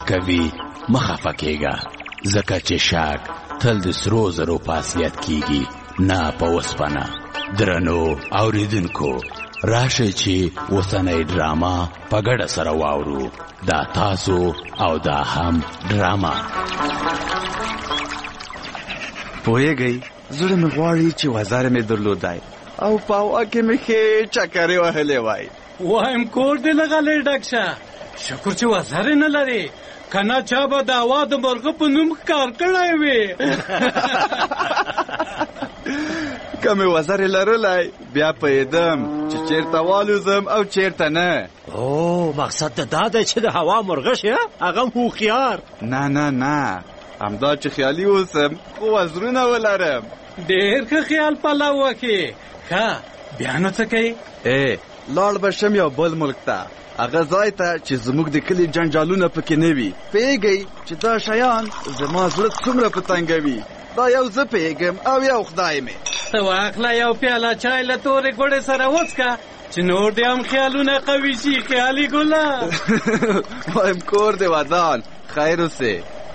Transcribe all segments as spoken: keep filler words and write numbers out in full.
کوي مه خفه کېږه، ځکه چې شاک تل د سرو زرو په اصلیت کېږي، نه په اوسپنه. درنو اوریدونکو، راشئ چې اوسنۍ ډراما په ګډه سره واورو. دا تاسو او دا هم ډراما. پوهېږئ، زړه مې غواړي چې وزر مې درلودای او په هوا کې مې ښې چکرې وهلې وای. وایم کور دې لغلی ډک شه، شکر چې وزر نه لري، کنه چا به د هوا د مرغه په نوم کار کړی وي. که مې وزر لرلی بیا پوهېدم چې چېرته والوزم او چېرته نه. او مقصد د دا دی چې د هوا مرغه شي، هغه هم هوښیار. نه نه نه، همدا چې خیالي اوسم خو وزرونه ولرم. ډېر ښه خیال پلو وکړې. ښه بیا نو څه کوې؟ ای لاړ به شم یو بل ملک ته، هغه ځای ته چې زموږ د کلي جنجالونه پکې نه وي. پوهېږئ چې دا شیان زما زړه څومره په تنګوي. دا یو زه پوهېږم او یو خدای مې. ته واخله یو پیاله چای له تورې ګوړې سره وڅکه چې نور دې هم خیالونه قوي شي. خیالي ګله وایم کور دې ودان خیر اوسې.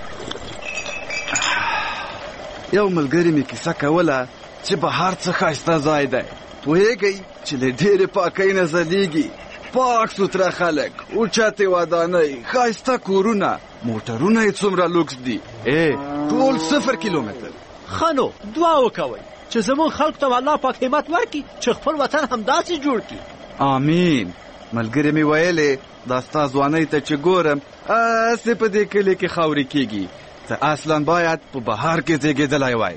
یو ملګري مې کیسه کوله چې بهار څه ښایسته ځای دی. پوهېږئ چې له ډېرې پاکۍ نه ځلېږي، پاک سوتره خلک، اوچتې ودانۍ، ښایسته کورونه، موټرونه یې څومره لوکس دي. ای ټول صفر کیلومتر. ښه نو دعا وکوئ چې زموږ خلکو ته الله پاک همت ورکړي چې خپل وطن همداسې جوړ کړي. آمین. ملګري مې ویلې دا ستا ځوانۍ ته چې ګورم هسې په دې کلي کې خاورې کېږي. ته اصلا باید په بهار کې زیږېدلی وای.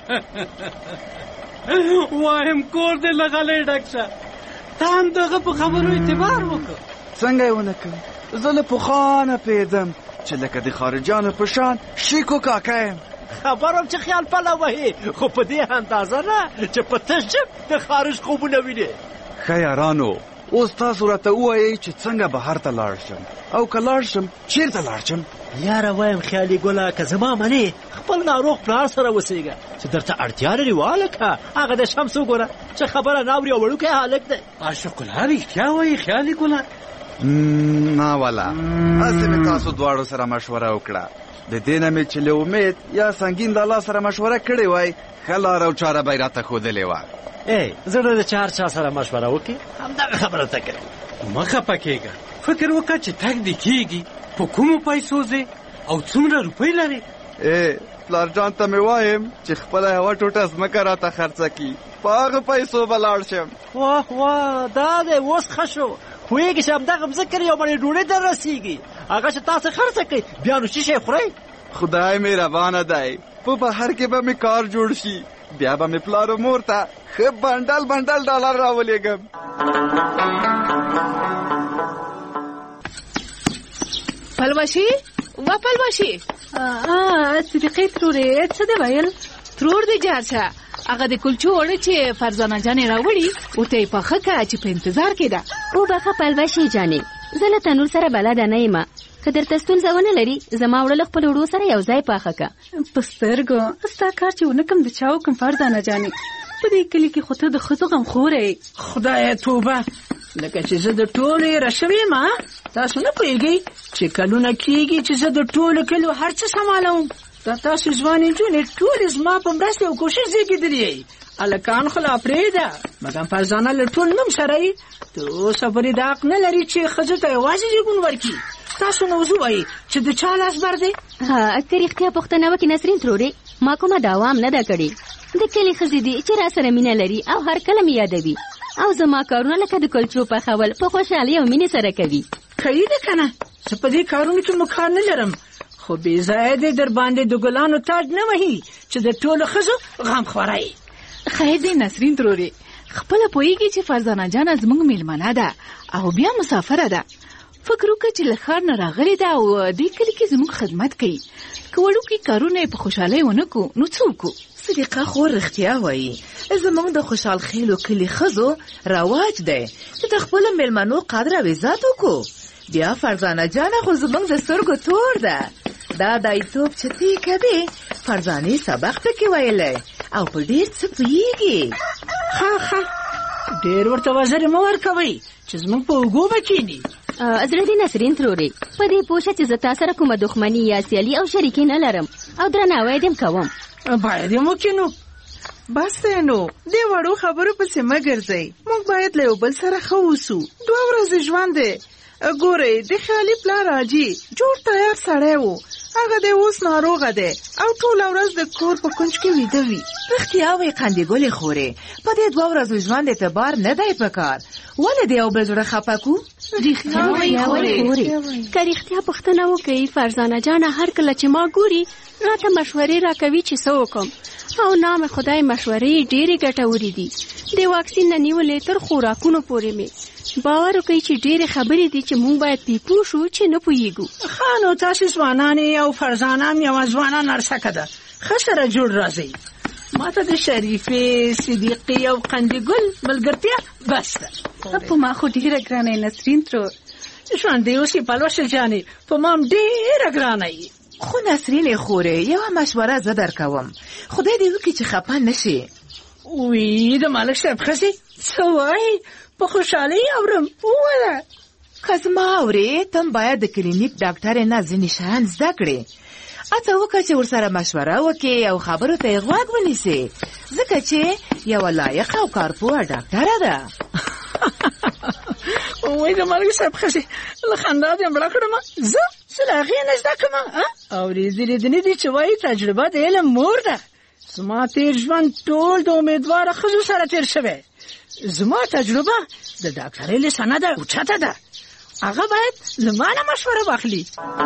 وایم کور دې لغلی ډک شه، ته هم دغه په خبرو اعتبار وکړه. څنګه یې ونه کړم؟ زه له پخوا نه پوهېدم چې لکه د خارجانو په شان شیکو کاکا یم. خبرم چې خیال پله وهي، خو په دې اندازه نه چې په تش جب د خارج خوبونه وینې. ښه یارانو، اوس تاسو راته ووایئ چې څنګه بهر ته لاړ شم، او که لاړ شم چېرته لاړ شم؟ یاره وایم خیالي ګله، که زما منې خپل ناروغ پلار سره اوسېږه چې درته اړتیا لري. والکه هغه د شمس وګوره چې خبره نه اوري او وړوکی هلک دی. عاشق الله رښتیا وایي خیالي ګله؟ نه والا، هسې مې تاسو دواړو سره مشوره وکړه. د دې نه مې چې له امید یا سنګین د الله سره مشوره کړې وای، ښه لاره او چاره به یې راته ښودلې وه. ای زړه د چار چا سره مشوره وکړي همدغه خبره ته کوي. مه خفه کېږه، فکر وکړه چې تګ دې کېږي، په کومو پیسو ځې او څومره روپۍ لرې. ای پلار جان ته مې وایم چې خپله یوه ټوټه ځمکه راته خرڅه کړي، په هغه پیسو به لاړ شم. واه واه، دا دی اوس ښه شو. پوهېږي چې همدغه مځکه یو مړۍ ډوډۍ در رسېږي، هغه چې تاسو خرڅه کوئ بیا نو څه شی خورئ؟ خدای مهربانه دی، په بهر کې به مې کار جوړ شي، بیا به مې پلار و مور ته ښه بنډل بنډل ډالر راولېږم. پلوشي و پلوشي صدیقې ترورې څه دی ویل؟ ترور دې جار شه، هغه د کلچو وړه چې فرزانه جانې راوړي ورته یې پخه کړه چې په انتظار کې ده. وبخه پلوشي جانې، زه له تنور سره بلده نه یم، که درته ستونزه ونه لري زما وړه له خپل وړو سره یو ځای پاخه که. په سترګو ستا کار چې ونه کم د چا وکم فرزانه جانې، په دې کلي کې خو ته د ښځو غمخوره یې. خدایه توبه، لکه چې زه د ټولو یې رشوې یم. تاسو نه پوهېږئ چې کلونه کېږي چې زه د ټولو کلیو هر څه سمالوم. دا تاسو ځوانې نجونې ټولې زما په مرسته او کوشش زېږېدلې. هلکان خو لا پرېږده، مګر فرزانه له ټول نوم سره یې تر اوسه پورې دا حق نه لري چې ښځو ته یوازې زېږون ورکړي. تاسو نو وضو وایي چې د چا لاس بر دی؟ ها که رښتیا پوښتنه وکړي نسرین ترورې، ما کومه دعوا هم نه ده کړې. د کلي ښځې دي چې را سره مینه لري او هر کله مې یادوي، او زما کارونه لکه د کلچو پخول په خوشحالۍ او مینې سره کوي. کوي ده که نه؟ زه په دې کارونو کې مو کار نه لرم، خو بې ځایه دی در باندې د ګلانو تاج نه وهي چې د ټولو ښځو غم خوره یې. خیر دی نسرین ترورې، خپله پوهېږي چې فرزانه جانه زموږ میلمنه ده او بیا مسافره ده. فکر وکړه چې له ښار نه راغلې ده او دې کلي کې زموږ خدمت کوي. که وړوکي کارونه یې په خوشحالۍ ونه کړو نو څه وکړو؟ صدیقه خو رښتیا وایي، زموږ د خوشحال خیلو کلي ښځو رواج دی چې د خپلو میلمنو قدر او عزت وکړو. بیا فرزانه جانه خو زموږ د سترګو تور ده. دا دایتوب چې تی کوي، فرزانې سبق پکې ویلی او په ډېر څه پوهېږي. ښه ښه، ډېر ورته وزرې مه ورکوئ چې زموږ په اوږو به کښېني. زړه دې نسرین ترورې په دې پوه شه چې زه تا سره کومه دښمني یا سیالي او شریکې نه لرم او درناوی دې هم کوم. باید یې وکړو نو. بس دی نو دې وړو خبرو پسې مه ګرځئ. موږ باید له یو بل سره ښه اوسو. دوه ورځې ژوند دی. ګورئ د خیالي پلار حاجي جوړ تیار سړی و. هغه دی اوس ناروغه دی او ټوله ورځ د کور په کونج کې ویده وي. رښتیا وایي قندې ګلې خورې، په دې دوه ورځو ژوند اعتبار نه دی په کار. ولې د یو بل زړه خفه کړو؟ رښتیا وایي خورې. که رښتیا پوښتنه وکړئ فرزانه جانه هر کله چې ما ګوري راته مشورې راکوي چې څه وکړم او نام خدای مشورې ډېرې ګټورې دي. د واکسین نه نیولې تر خوراکونو پورې مې باور وکړئ چې ډېرې خبرې دي چې موږ باید پې پوه شو چې نه پوهېږو. ښه نو تاسې ځوانان او فرزانه هم یوه ځوانه نرسکه ده، ښه سره جوړ راځئ. ما ته د شریفې صدیقې او قندې ګل ملګرتیا بس ده. په ما خو ډېره ګرانه نسرین ترور. ژوندی اوسې پلوشه جانې په ما هم ډېره ګرانه یې. خو نسرینې خورې یوه مشوره زه در کوم، خدای دې وکړي چې خفه نه شي. وی د ملک صاحب ښځې څه وایي؟ په خوشحالۍ اورم. ووایه که زما اورې ته باید د کلینیک ډاکټرې نه ځینې شیان زده کړې. هڅه وکړه چې ورسره مشوره وکړې او خبرو ته یې غوږ ونیسې، ځکه چې یوه لایقه او کارپوهه ډاکټره ده. وای د ملک صاحب ښځې له خندا دې مړه کړم. زه څه له هغې نه زده کړم؟ اورېدلې لیدلې دي چې وایي تجربه د علم مور ده. زما تېر ژوند ټول د امیدواره ښځو سره تېر شوی. زما تجربه د ډاکټرۍ له سنده اوچته ده. هغه باید له ما نه مشوره واخلي.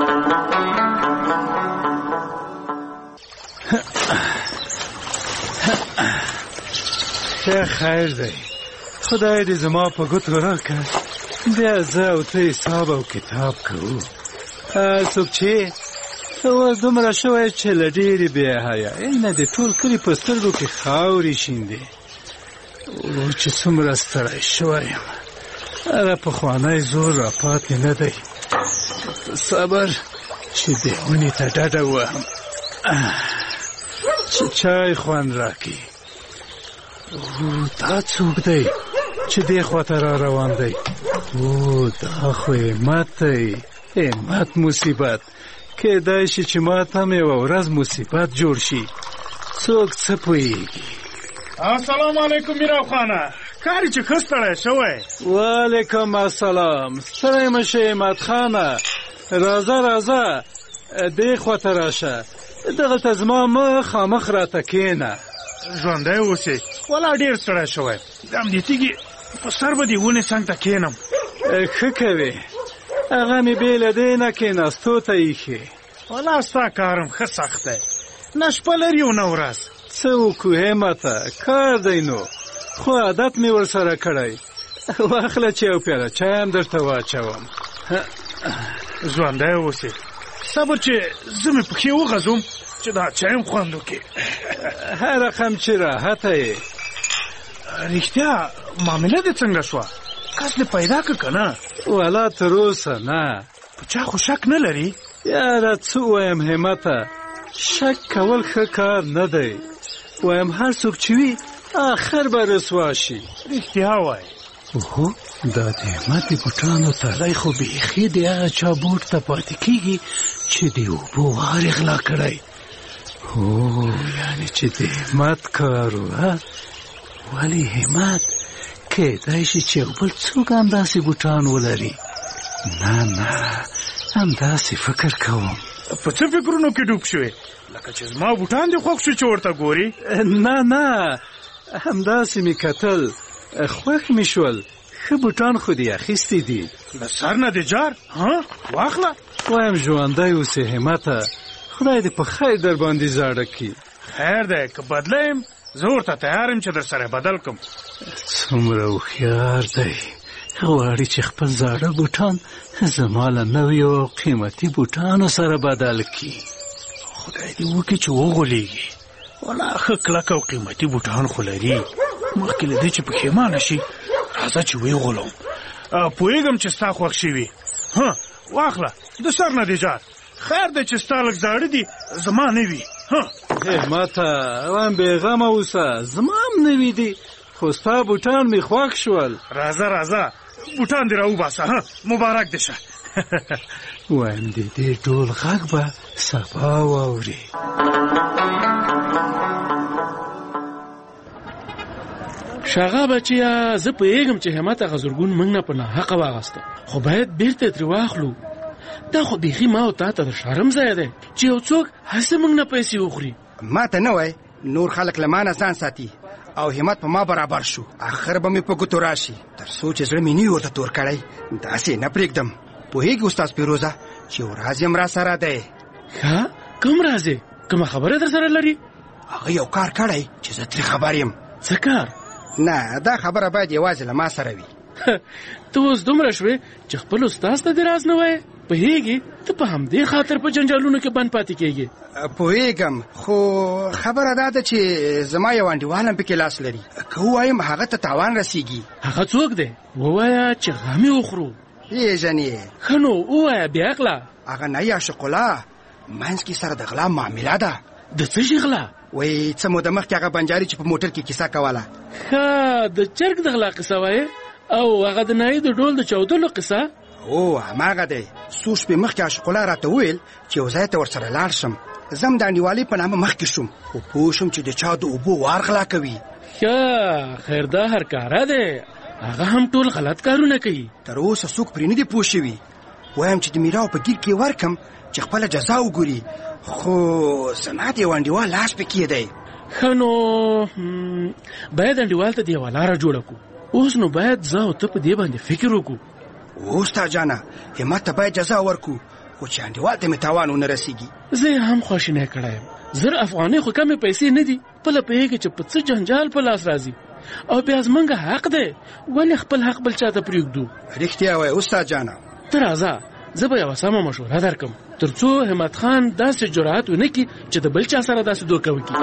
ښه خیر دی، خدای دې زما په ګوتو راکړه. بیا زه او ته حساب او کتاب کوو. څوک چې ته اوس دومره شوی چې له ډېرې بې حیایۍ نه د ټول کلي په سترګو کې خاورې شیندې. او چې څومره ستړی شوی یم، هغه پخوانی زور را پاتې نه دی. صبر چې دې ونې ته ډډه ووهم چې چای خوند راکړي. او دا څوک دی چې دې خواته را روان دی؟ او دا خو همت دی، همت مصیبت. کېدای شي چې ما ته هم یوه ورځ مصیبت جوړ شي. څوک څه پوهېږي؟ السلام علیکم میرو خانه، کاری چې ښه ستړی شوی. وعلیکم السلام. ستړی مه شې همت خانه، راځه راځه دې خواته راشه. دغلته زما مخامخ راته کښېنه. ژوندی اوسې، والا ډېر ستړی شوی. د همدې تیږې په سر به دې ونې څنګ ته کښېنم. ښه کوې، هغه مې بې له دې نه کښېناستو ته ایښې. والا ستا کار هم ښه سخت دی، نه شپه لري او نه ورځ. څه وکړو همته، کار دی نو، خو عادت مې ورسره کړی. واخله چې یو پیاله چای هم درته واچوم. ژوندی اوسې، صبر چې زه مې پښې وغځوم چې دا چای هم خوند وکړي. هر رقم چې راحته یې. رښتیا معامله دې څنګه شوه؟ کس دې پیدا که که نه؟ والا تر اوسه نه. په چا خو شک نه لري؟ یاره څه ووایم همته، شک کول ښه کار نه دی. وایم هر څوک چې وي آخر به رسوا شي. رښتیا وایي. اوهو دا د همت د بوټانو تړی خو بیخي د هغه چا بوټ ته پاتې کېږي چې د اوبو وار یې غلا کړی. هو یعنې چې د همت کار و. ولې همت کېدای شي چې یو بل څوک همداسې بوټان ولري. نه نه همداسې فکر کوم. په څه فکرونو کې ډوب شوې؟ لکه چې زما بوټان دې خوښ شو چې ورته ګوري؟ نه نه همداسې مې کتل، خوښ مې شول. ښه بوټان خو دې اخیستي دي. له سر نه دې جار؟ ها واخله. وایم ژوندی اوسې همته، خدای دې په خیر در باندې زاړه کړي. خیر دی، که بدله یم زه ورته تیار یم چې در سره بدل کړم. څومره هوښیار دی، غواړي چې خپل زاړه بوټان زما له نویو او قیمتي بوټانو سره بدل کړي. خدای دې وکړي چې وغولېږي. والا ښه کلک او قیمتي بوټان خو لري. مخکې له دې چې پښېمانه شي راځه چې ویې غولوم. پوهېږم چې ستا خوښ شوي. ها واخله د سر نه دې جار. خیر دی چې ستا لږ زاړه دي، زما نه وي. همته وایم بېغمه اوسه، زما هم نوي دي، خو ستا بوټان مې خوښ شول. راځه راځه بوټان دې راوباسه ها مبارک دې شه. وایم د دې ټول غږ به سبا واوري. شاغه بچیا زه پوهېږم چې همت هغه زرګون موږ نه په ناحقه واغسته، خو باید بیرته ترې واخلو. دا خو بیخي ما او تا ته د شرم ځای دی چې یو څوک هسې موږ نه پیسې وخوري. ما ته نه وای نور خلک له ما نه ځان ساتي او همت په ما برابر شو، اخر به مې په ګوتو راشي تر څو چې زړه مې نه وي ورته تور کړی. داسې نه پرېږدم. پوهېږي استاد فیروزه چې یو راز یم را سره دی. ښه کوم راز دی؟ کومه خبره در سره لري؟ هغه یو کار کړی چې زه ترې خبر یم. څه کار؟ نه دا خبره باید یوازې له ما سره وي. ته اوس دومره شوې چې خپل استاد ته دې راز نه وایې؟ پوهېږي ته په همدې خاطر په جنجالونو کې بند پاتې کېږي. پوهېږم خو خبره دا ده چې زما یو انډیوال هم پکې لاس لري. که ووایم هغه ته تاوان رسیږي. هغه څوک دی؟ ووایه چې غم یې وخورو. پیژنې؟ ښه نو ووایه بیا غلا. هغه نه یا شقلا منځ کې سره د غلا معامله ده. د څه شي غلا؟ وایي څه موده مخکې هغه بنجاري چې په موټر کې کیسه کوله. ښه د چرګ د غلا قصه وایې او هغه د نایي د ډول د چاودلو قصه؟ او هماغه دی. څو شپې مخکې عاشقالله راته وویل چې یو ځای ته ورسره لاړ شم. زم د انډیوالۍ په نامه مخکې شوم خو پوه شوم چې د چا د اوبو وار غلا کوي. ښه خیر دا هر کاره دی، هغه هم ټول غلط کارونه کوي. تر اوسه څوک پرې نه دي پوه شوي. وایم چې د میراو په ګیر کې ورکم چې خپله جزا وګوري، خو زما د یو انډیوال لاس پکې دی. ښه نو باید انډیوال ته د یوه لاره جوړه کړو. اوس نو باید زه او ته په دې باندې فکر وکړو. اوستا جانه همت ته باید جزا ورکو، خو چې انډیوال ته مې تاوان ونه رسیږي. زه یې هم خواشینی کړی یم. زر افغانۍ خو کمې پیسې نه دي، خپله پوهېږي چې په څه جنجال په لاس راځي او بیا زمونږ حق دی، ولې خپل حق بل چا ته پرېږدو؟ رښتیا وایې استاد جانه. ته راځه زه به یوه سمه مشوره درکړم تر څو همت خان داسې جرأت ونه کړي چې د بل چا سره داسې دوکه وکړي.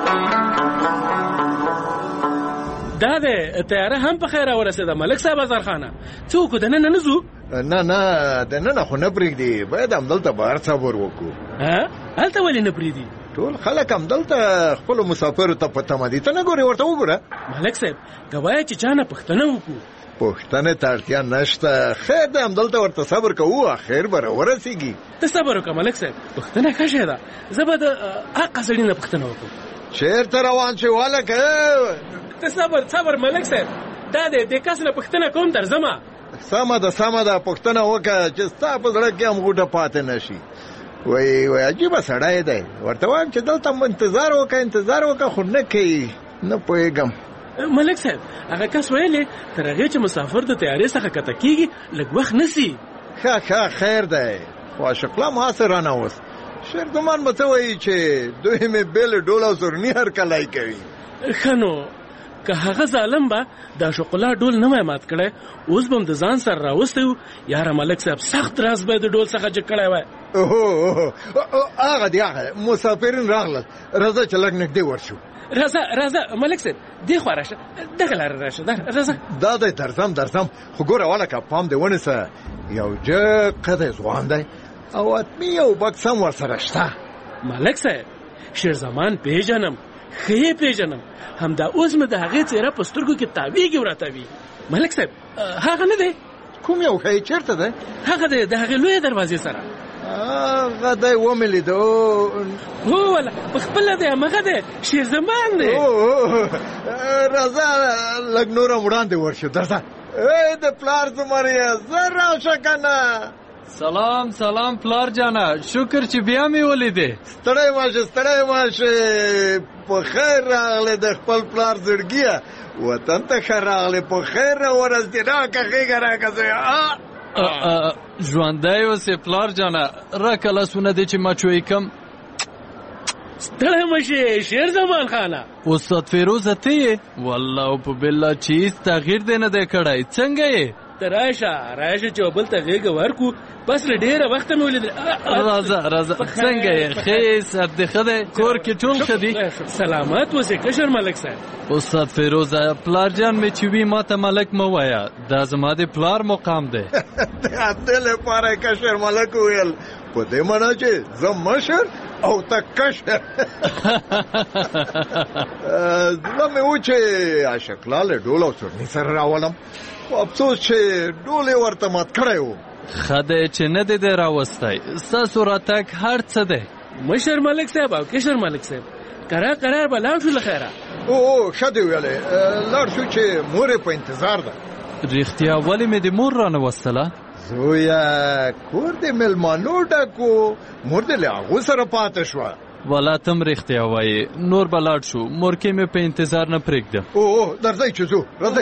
دا دی تیاره هم په خیر راورسېده ملک صاحب ازرخانه. څه وکړو دننه نه ځو؟ نه نه دننه خو نه پرېږدي، باید همدلته بهر صبر وکړو. هلته ولې نه پرېږدي؟ ټول خلک همدلته خپلو مسافرو ته په تمه دي. ته نه ګورې ورته وګوره. ملک صاحب که وایه چې چا نه پوښتنه وکړو. پوښتنې ته اړتیا نشته، خیر دی همدلته ورته صبر کوو، اخر به راورسېږي. ته صبر وکړه ملک صاحب، پوښتنه ښه شی ده. زه به د حقه سړي نه پوښتنه وکړم. چېرته روان شې والکه؟ ته صبر صبر ملک صاحب، دا دی دې کس نه پوښتنه کوم درځمه. سمه ده سمه ده پوښتنه وکړه چې ستا په زړه کې هم غوټه پاتې نه شي. وایي وایي عجیبه سړی دی، ورته وایم چې دلته انتظار وکړه انتظار وکړه خو نه کوي. نه پوهېږم ملک صاحب، هغه کس ویلې تر هغې چې مسافر د تیارې څخه کته کېږي لږ وخت نیسي. ښه ښه خیر دی، خو عاشقله هم هسې رانوست. شیردمان به څه وایي چې دوی مې بېلې ډول او سورني هرکلی کوي. ښه نو که هغه ظالم به د عاشقالله ډول نه وای مات کړی، اوس به هم د ځان سره راوستی و. یاره ملک صاحب سخت راز به د ډول څخه جګ کړی وای. اوه هغه دی هغه مسافرین راغلل، راځه چې لږ نږدې ورشو. راځه راځه ملک صاحب دې خوا راشه، دغه لاره راشه. راځه دا دی درځم درځم، خو ګوره والکه پام دې ونیسه، یو جګ قدی ځوان دی او اتمي یو بکس هم ورسره شته. ملک صاحب شیرزمان پیژنم، ښه یې پیژنم، همدا اوس مې د هغې څېره په سترګو کې تاویږي ورته وي. ملک صاحب هغه نه دی؟ کوم یو ښایي چېرته دی؟ هغه دی د هغې لویې دروازې سره. هغه دی ومې لیده. هو ولا په خپله دی، همغه دی شیرزمان دی. راځه لږ نور هم وړاندې ورشو. درځه ای د پلار زمریه زه راشه که نه. سلام سلام پلار جانه، شکر چې بیا مې ولیدې. ستړی ماشه ستړی ماشه، په خیر راغلی د خپل پلار زړګیه، وطن ته ښه راغلی، په خیر راورسېدې. راکه غېږه راکه زویه. ژوندی اوسې پلار جانه، راکه لاسونه دې چې مچوی کم. ستړی مشې شیرزمان خانه. استاد فیروزه ته یې؟ والله او په بالله چې هېڅ تغییر دې نه دی کړی. څنګه یې؟ ته راشه راشه چې بل ته غېږه ورکو، بس له ډېره وخته مې ولیدل. راځه راځه څنګه یې؟ ښه سر دې ښه دی؟ کور کې ټول ښه دي؟ سلامت اوسې کشر ملک صاحب. استاد فیروزه پلار جان مې چې وي ما ته ملک مه وایه، دا زما د پلار مقام دی. د دې لپاره کشر ملک وویل، په دې معنا چې زه مشر او ته کشر. زړه مې و چې عاشقلاله ډول او چورني سره راولم، افسوس چې ډول یې ورته مات کړی و. ښه دی چې نه دی دی راوستی، ستاسو راتګ هر څه دی. مشر ملک صاحب او کشر ملک صاحب قرار قرار به لاړ شو له خیره. او ښه دی ویلې، لاړ شو چې مور یې په انتظار ده. رښتیا ولې مې د مور رانه وستله؟ زویا کور د مېلمانو ډک و، مور دې له هغو سره پاته شوه. والا تم رښتیا وایې، نور به لاړ شو، مورکۍ مې په انتظار نه پرېږده. او درځئ چې ځو، راځئ.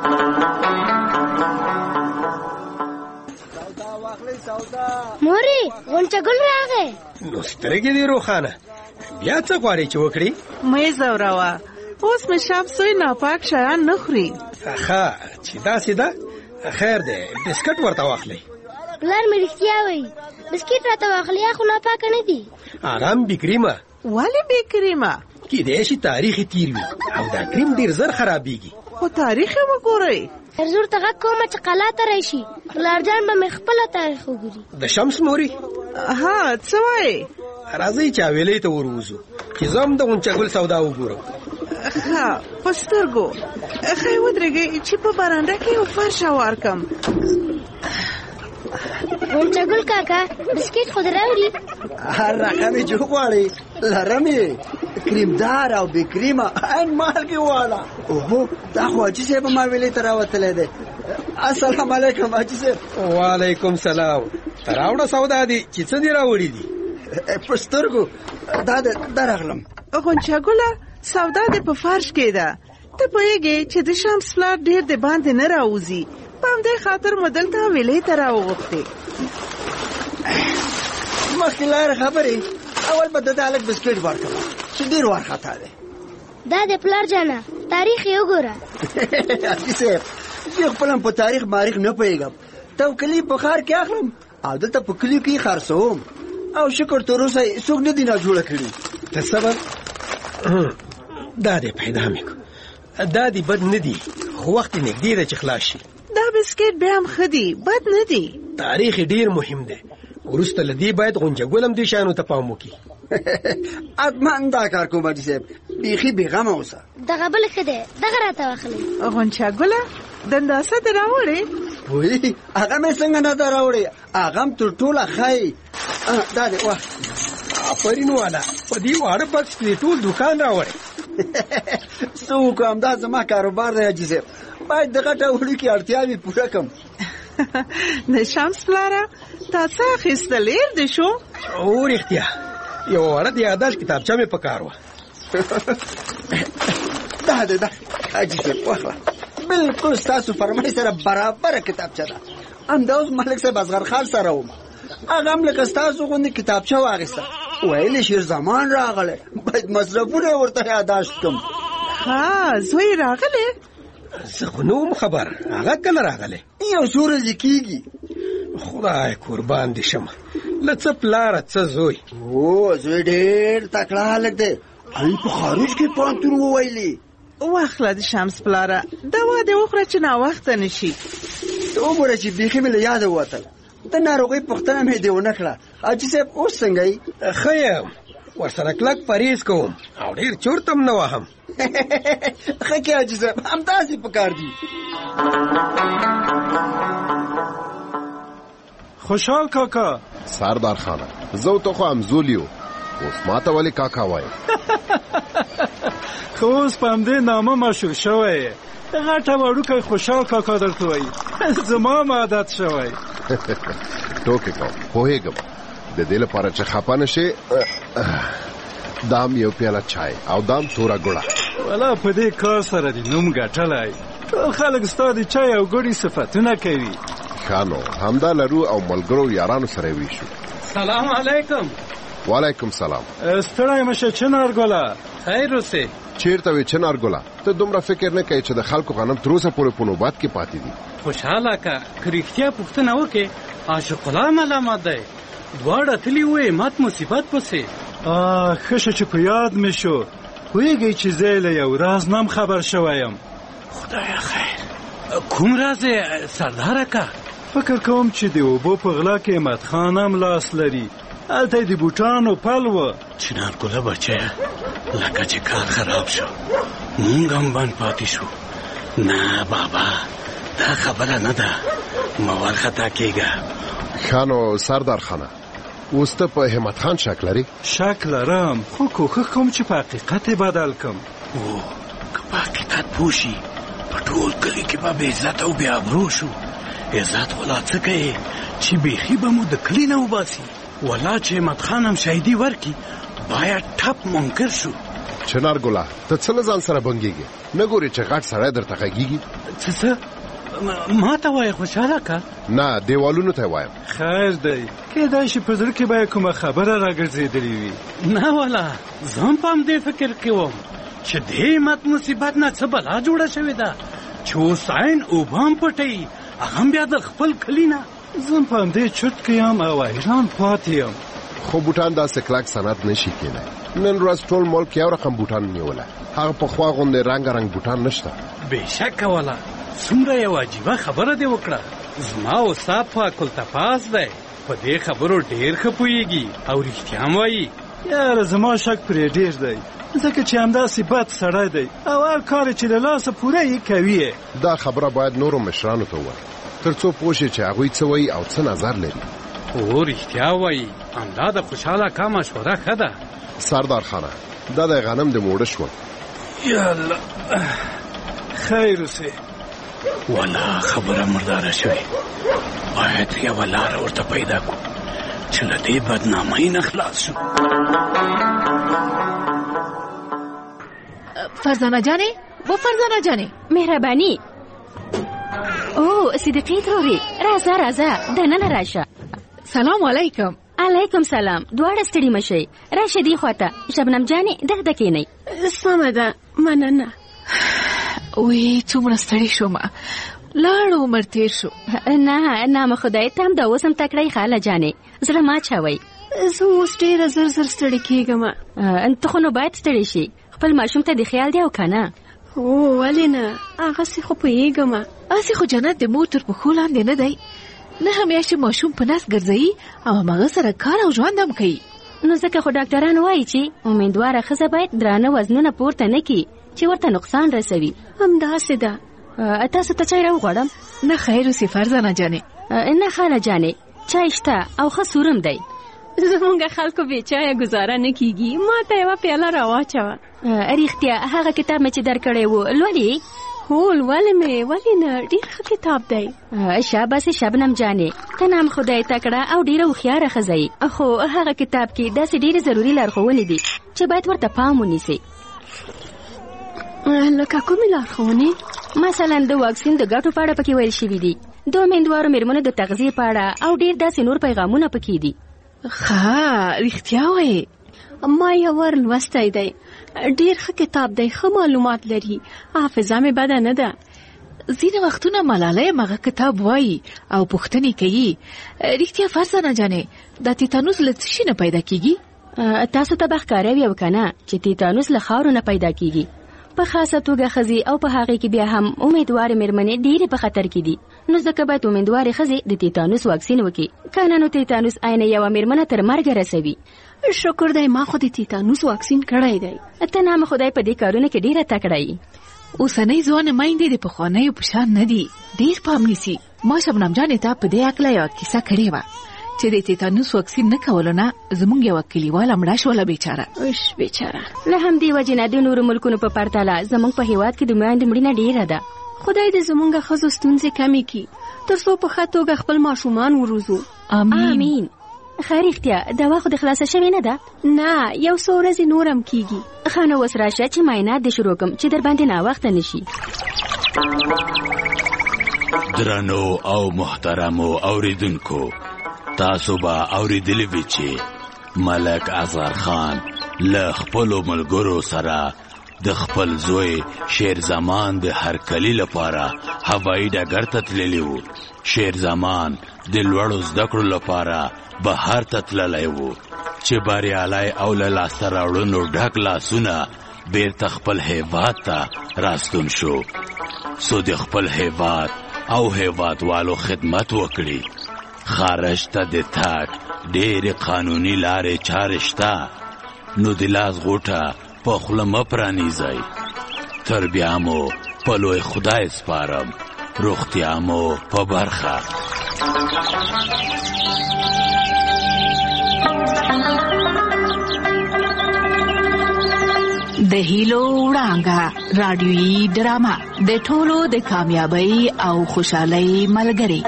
مورې غونچه ګل راغی. نو سترګې دې روښانه، بیا څه غواړې چې وکړي؟ مې زوروه، اوس مې شام سوی ناپاک شیان نه خوري. ښه چې داسې ده، خیر دی بسکټ ورته واخلئ. پلار مې رښتیا وایي، بسکټ راته واخلئ، خو ناپاکه نه دي. آرام بې کریمه. ولې بې کریمه؟ کیدای شي تاریخ یې تیر وي او دا کریم ډېر زر خرابېږي. خو تاریخ یې وګورئ. زور ته غږ کومه چې قلا ته راشي، پلارجان به مې خپله تاریخ وګوري. د شمس مورې؟ ها څه وایې؟ راځئ چې حویلۍ ته وروځو چې زه هم د غونچه ګل سودا وګورم. ښه په سترګو ښه ودرېږئ چې په برنډه کې یو فرش هوار کړم. غونچه ګل کاکا بسکټ خو دې راوړي؟ هر رقم یې چې وغواړئ لرم یې، کریمدار او بې کریمه عین مالګې واله. اوهو دا خو حاجي صاحب هم حویلۍ ته راوتلی دی. السلام علیکم حاجي صاحب. وعلیکم سلام. ته راوړه سودا دي چې څه دې راوړي دي؟ په سترګو دا دا راغلم. غونچه ګله سودا دې په فرش کې ده. ته پوهېږې چې د شمس پلار ډېر د باندې نه راوځي، په همدې خاطر مو دلته حویلۍ ته راوغوښتې. مخکې لاره خبرې، اول به د ده هلک بسکټ ورکړم چې ډېر وارخطا دی. دا د پلار جانه تاریخ یې وګوره. حاجي صاحب زه خپل هم په تاریخ ماریخ نه پوهېږم، توکلي په ښار کې اخلم او دلته په کلیو کې خرڅوم او شکر تر اوسه څوک نه دي ناجوړه کړي. ته صبر، دا دې پیدا مې کړو. دا دې بد نه دي، خو وخت یې نږدې ده چې خلاص شي. دا بسکټ بیا هم ښه دي، بد نه دي. تاریخ یې ډېر مهم دی، وروسته له دې باید غونچه ګل هم دې شیانو ته پام وکړي. حتما دا کار کوم حاجي صاحب، بیخي بېغمه اوسه. دغه بل ښه دی، دغه راته واخلئ. غونچه ګله دنداسه دې راوړې؟ وایي هغه مې څنګه نه ده راوړې، هغه هم تر ټوله ښایي. دا دی وه. آفرین والا، په دې واړه بکس کې ټول دوکان راوړې. څه وکړم، دا زما کاروبار دی حاجي صاحب، باید د غټه وړوکې اړتیاوې پوره کړم. د شمس پلاره تا څه اخیستل ډېر دې شو؟ او رښتیا یو وړه د یاداښت کتابچه مې په کار وه. دا دی دا حاجي صاحب واخله، بلکل ستاسو فرمایش سره برابره کتابچه ده. همدا اوس ملک صاحب اصغر خان سره وم، هغه هم لکه ستاسو غوندې کتابچه واخیسته، ویل شیر زمان راغلی، باید مصرفونه یې ورته یاداشت کړم. ها زوی راغلی؟ زه خو نه وم خبر، هغه کله راغلی؟ یو څو ورځې کېږي. خدای قربان دې شمه، له څه پلاره څه زوی. او زوی ډېر تکړه هلک دی، هغوی په خارج کې پوهنتون وویلي. واخله د شمس پلاره، دوا دې وخوره چې ناوخته نه شي. وګوره چې بیخي مې له یاده ووتل، د ناروغۍ پوښتنه مې دې ونه کړه. حاجي صاحب اوس څنګه یې؟ ښه یم، ورسره کلک پرهیز کوم او ډېر چورت هم نه وهم. ښه کې حاجي صاحب همداسې پکار دي. خوشحال کاکا. سردار خانه زه ته خو همزولیو، اوس ماته ولې کاکا وایې؟ خو اوس په همدې نامه مشهور شوی یې، غټه وړوکی خوشحال کاکا درته وایي، زما هم عادت شوی. ټوکې کوم، پوهېږم د دې لپاره چې خفه نه شې، دام یو پیاله چای او دام توره ګوړه. والا په دې کار سره دې نوم ګټلی، ټول خلک ستا د چای او ګوړې صفتونه کوي. ښه نو همدا لرو او ملګرو یارانو سره ویشو. سلام علیکم. وعلیکم سلام. ستړی مشه چنارګله. خیر اوسې. چیرته وې چنارګله؟ ته دومره فکر نه کوې چې د خلکو غنم تر اوسه پورې په نوبات کې پاتې دي؟ خوشحاله که که رښتیا پوښتنه وکړې، عاشق الله ملامت دی، دواړه تلي وې مات مصیبت پسې. ښه شه چې په یاد مې شو، پوهېږئ چې زه له یو راز نه هم خبر شوی یم. خدایه خیر. کوم راز یې سرداره که؟ فکر کوم چې د اوبو په غلا کې احمد خان هم لاس لري. هلته یې د بوټانو پل و. چنار ګله بچیه، لکه چې کار خراب شو مونږ هم بند پاتې شو. نه بابا، دا خبره نه ده، مه وارخطا کېږه. ښه نو سردار خانه، اوس ته په همت خان شک لري؟ شک لرم، خو کوښښ کوم چې په حقیقت یې بدل کم. او که په حقیقت پوه شي په ټول کلي کې به بې عزت او بې ابرو شو. عزت ولا څه کوي چې بیخي به مو د کلي نه وباسي. ولا چې همت خان هم شهیدي ورکړي باید ټپ منکر شو. چنار ګله، ته څه له ځان سره بنګېږې؟ نه ګورې چې غټ سړی درته غږېږي؟ څه څه ما ته وایې خوشحاله که؟ نه، دیوالونو ته وایم. خیر دی، کېدای شي په زړه کې به کومه خبره راګرځېدلې وي. نه والا، زه هم په همدې فکر کې وم چې دې همت مصیبت نه څه بلا جوړه شوې ده چې حسین اوبه هم پټوي، هغه هم بیا د خپل کلي نه. زه هم په همدې چرت کې یم او حیران پاتې یم. خو بوټان داسې کلک صنعت نشي کېدی. نن ورځ ټول ملک یو رقم بوټان نیوله، هغه پخوا غوندې رنګارنګ بوټان نشته. بېشکه والا، څومره یو عجیبه خبره دې وکړه. زما استاد فاک التفاظ دی، په دې خبرو ډېر ښه پوهېږي او رښتیا هم وایي. یاره زما شک پرې ډېر دی، ځکه چې همداسې بد سړی دی او هر کار چې له لاسه پوره یې کوي. دا خبره باید نورو مشرانو ته ووایي تر څو پوه شي چې هغوی څه وایي او څه نظر لري. او رښتیا وایي، همدا د خوشحاله کا مشوره ښه ده. سردار خانه، دا د غنم د موړه شول. یاله خیر اوسې. والا خبره مرداره شوې، باید یوه لاره ورته پیدا کړو چې له دې بدنامۍ نه خلاص شو. فرزانه جانې، و فرزانه جانې، مهرباني. او صدیقې ترورې، راځه راځه دننه راشه. سلام علیکم. علیکم سلام. دواړه ستړي مشئ، راشه دې خواته. شبنم جانې دغه کېنئ. سمه ده، مننه. وی څومره ستړي شوم، لاړ عمر تیر شو. نه نام خدای ته هم د اوس هم تکړی خاله جانې، زړه ما چوئ. زه اوس ډېره زر زر ستړي کېږم. ته خو نو باید ستړي شي، خپل ماشوم ته د خیال دی او که نه؟ او ولې نه، هغسې خو پوهېږم. هسې خو جنت د مور تر پښو لاندې نه دی. نه میاشتې ماشوم په نس ګرځوي او هماغه سره کار او ژوند هم کوي. نو ځکه خو ډاکټران وایي چې امیندواره ښځه باید درانه وزنونه پورته نه کړي چې ورته نقصان رسوي. همداسې ده. تاسو ته چای راوغواړم؟ نه خیر اوسې فرزانه جانې. نه خاله جانې، چای شته او ښه سورم دی. زمونږ خلکو بې چایه ګزاره نه کېږي. ما ته یوه پیاله راواچوه. رښتیا هغه کتاب مې چې درکړی و لولې؟ هو لولې مې. ولې نه، ډېر ښه کتاب دی. شاباسې شبنم جانې، ته نام خدای تکړه او ډېره هوښیاره ښځه یې. خو هغه کتاب کې داسې ډېرې ضروري لارښوونې دي چې باید ورته پام ونیسئ. لکه کومې لارښوونې؟ مثلا د واکسین د ګټو په اړه پکې ویل شوي دي، د امیندوارو مېرمنو د تغذیې په اړه او ډېر داسې نور پیغامونه پکې دي. ښه رښتیا وایې. ما یې ور لوستی دی، ډېر ښه کتاب دی، ښه معلومات لري، حافظه مې بده نه ده. ځینې وختونه ملالۍ هغه کتاب وایي او پوښتنې کوي. رښتیا فرزانه جانې، دا تیتانوس له څه شي نه پیدا کېږي؟ تاسو ته به ښکاره وي او که نه چې تیتانوس له خاورو نه پیدا کېږي. په خاصه توګه ښځې او په هغې کې بیا هم امیدوارې مېرمنې ډېرې په خطر کې دي. نو ځکه باید امیدوارې ښځې د تیتانوس واکسین وکړي، که نه نو تیتانوس عین یوه مېرمنه تر مرګه رسوي. شکر دی ما خو د تیتانوس واکسین کړی دی. ته نام خدای په دې کارونه کې ډېره تکړه یې. اوسنۍ ځوانې میندې د پخوانیو په شان نه دي، ډېر پام نیسي. ما شبنم جانې ته په دې هکله یوه کیسه کړې وه چې د تیتانوس واکسین نه کولو نه زموږ یوه کلیواله مړه شوله بیچاره. اوش بیچاره. له همدې وجې نه د نورو ملکونو په پرتله زموږ په هېواد کې د میندو مړینه ډېره ده. خدای دې زموږ ښځو ستونزې کمې کړي تر څو په ښه توګه خپل ماشومان وروزو. امین امین. خیر رښتیا دوا خو د خلاصه شوې نه ده؟ نه، یو څو ورځې نور هم کېږي. ښه نو اوس راشه چې معاینات دې شروع کړم چې در باندې ناوخته نه شي. درنو او محترمو اوریدونکو، تاسو به اوریدلی وي چې ملک اصغر خان له خپلو ملګرو سره د خپل زوی شیر زمان د هرکلي لپاره هوایي ډګر ته تللی و. شیر زمان د لوړو زده کړو لپاره بهر ته تللی و چې بریالی او له لاسته راوړنو ډک لاسونه بیرته خپل هیواد ته راستون شو. سو د خپل هیواد او هیوادوالو خدمت وکړي. خارج ته د تاک ډېرې قانوني لارې چارې شته، نو د لاس غوټه په خوله مه پرانیزئ. تر بیا مو په لوی خدای سپارم، روغتیا مو په برخه. د هیلو وړانګه رادیویي ډرامه د ټولو د کامیابی او خوشحالۍ ملګری.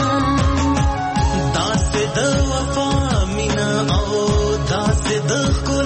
د وفا مینا او داسې د